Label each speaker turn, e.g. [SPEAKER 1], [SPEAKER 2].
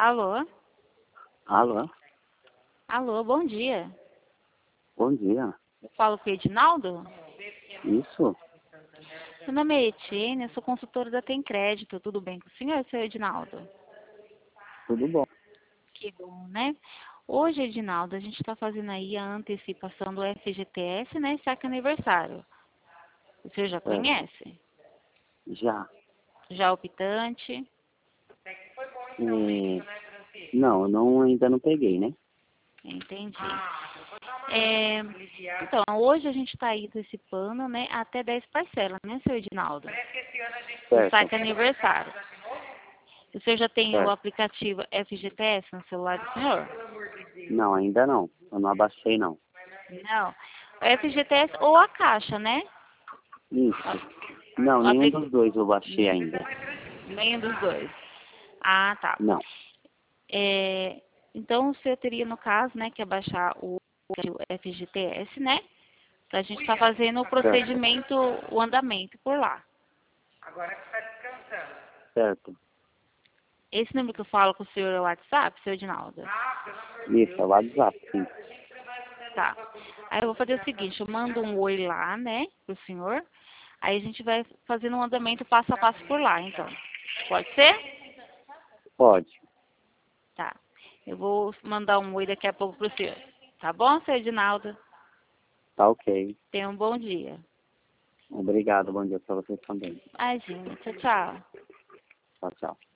[SPEAKER 1] Alô?
[SPEAKER 2] Alô?
[SPEAKER 1] Alô, bom dia.
[SPEAKER 2] Bom dia.
[SPEAKER 1] Eu falo com o Edinaldo?
[SPEAKER 2] Isso?
[SPEAKER 1] Meu nome é Etienne, eu sou consultora da Tem Crédito. Tudo bem com o senhor, seu Edinaldo?
[SPEAKER 2] Tudo bom?
[SPEAKER 1] Que bom, né? Hoje, Edinaldo, a gente está fazendo aí a antecipação do FGTS, né? Saque aniversário. O senhor já
[SPEAKER 2] Certo.
[SPEAKER 1] conhece?
[SPEAKER 2] Já.
[SPEAKER 1] Já optante?
[SPEAKER 2] Não, ainda não peguei, né?
[SPEAKER 1] Entendi. Então, hoje a gente está aí antecipando, né? Até 10 parcelas, né, seu Edinaldo? O
[SPEAKER 2] Certo.
[SPEAKER 1] saque aniversário. O senhor já tem o
[SPEAKER 2] Certo.
[SPEAKER 1] aplicativo FGTS no celular do senhor?
[SPEAKER 2] Não, ainda não. Eu não abaixei, não.
[SPEAKER 1] Não. O FGTS ou a Caixa, né?
[SPEAKER 2] Isso. Não,
[SPEAKER 1] O
[SPEAKER 2] nenhum
[SPEAKER 1] apli...
[SPEAKER 2] dos dois eu baixei ainda.
[SPEAKER 1] Nenhum dos dois. Ah, tá.
[SPEAKER 2] Não.
[SPEAKER 1] Então, o senhor teria, no caso, né, que abaixar o FGTS, né? Pra gente estar fazendo o procedimento, o andamento por lá.
[SPEAKER 2] Certo.
[SPEAKER 1] Esse número que eu falo com o senhor é o WhatsApp, seu Edinaldo?
[SPEAKER 2] Isso, é o WhatsApp, sim.
[SPEAKER 1] Tá. Aí eu vou fazer o seguinte, eu mando um oi lá, né, pro senhor. Aí a gente vai fazendo um andamento passo a passo por lá, então. Pode ser?
[SPEAKER 2] Pode.
[SPEAKER 1] Tá. Eu vou mandar um oi daqui a pouco pro senhor. Tá bom, seu Edinaldo?
[SPEAKER 2] Tá ok.
[SPEAKER 1] Tenha um bom dia.
[SPEAKER 2] Obrigado, bom dia pra vocês também.
[SPEAKER 1] Imagina. Tchau, tchau.
[SPEAKER 2] Tchau, tchau.